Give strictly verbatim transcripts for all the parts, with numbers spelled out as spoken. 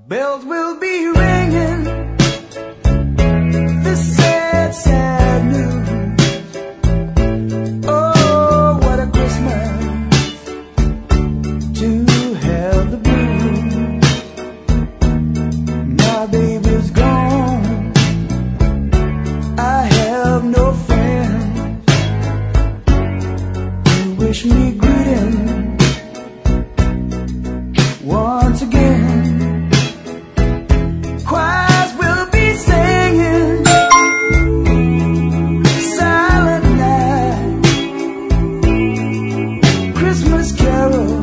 Bells will be ringing, this sad, sad news. Oh, what a Christmas to have the blues. My baby's gone, I have no friends to wish me greeting once again. Choirs will be singing Silent Night, Christmas carol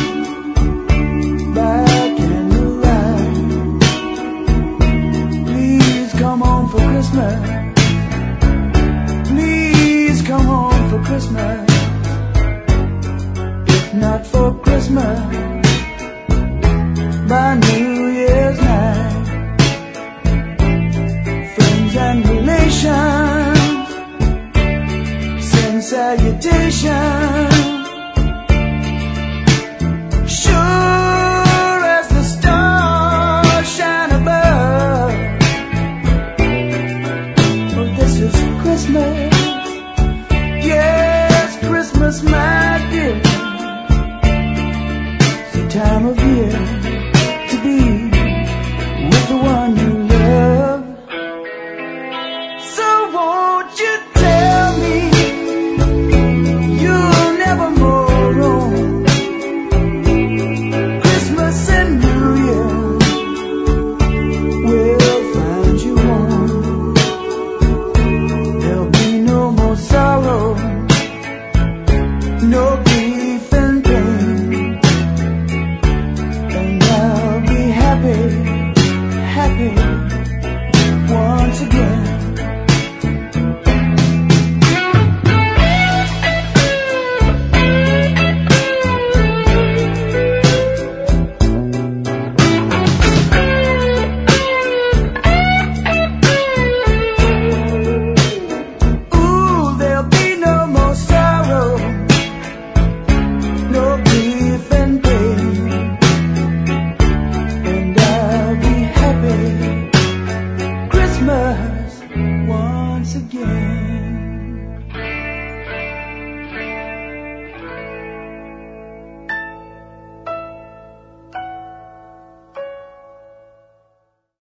by candlelight. Please come home for Christmas, please come home for Christmas. If not for Christmas, by New Year's night. Friends and relations send salutations. Sure as the stars shine above, oh, this is Christmas. Yes, Christmas, my dear. It's the time of year to be with the one you love. So won't you tell me you'll never more roam? Christmas and New Year will find you home. There'll be no more sorrow, no grief and pain, and I'll be happy, happy once again. Ooh, there'll be no more sorrow, no grief and pain, and I'll be happy Christmas once again.